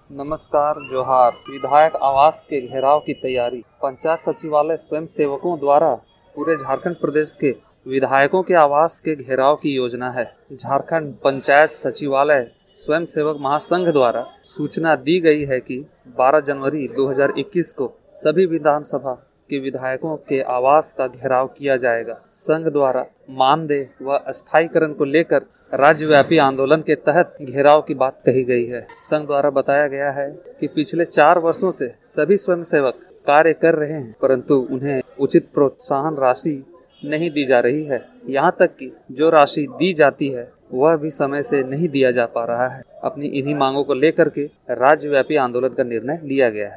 नमस्कार जोहार। विधायक आवास के घेराव की तैयारी। पंचायत सचिवालय स्वयं सेवकों द्वारा पूरे झारखंड प्रदेश के विधायकों के आवास के घेराव की योजना है। झारखंड पंचायत सचिवालय स्वयं सेवक महासंघ द्वारा सूचना दी गई है कि 12 जनवरी 2021 को सभी विधानसभा के विधायकों के आवास का घेराव किया जाएगा। संघ द्वारा मानदेय व अस्थायीकरण को लेकर राज्यव्यापी आंदोलन के तहत घेराव की बात कही गई है। संघ द्वारा बताया गया है कि पिछले 4 वर्षों से सभी स्वयंसेवक कार्य कर रहे हैं, परंतु उन्हें उचित प्रोत्साहन राशि नहीं दी जा रही है। यहाँ तक कि जो राशि दी जाती है वह भी समय से नहीं दिया जा पा रहा है। अपनी इन्हीं मांगों को लेकर के राज्यव्यापी आंदोलन का निर्णय लिया गया है।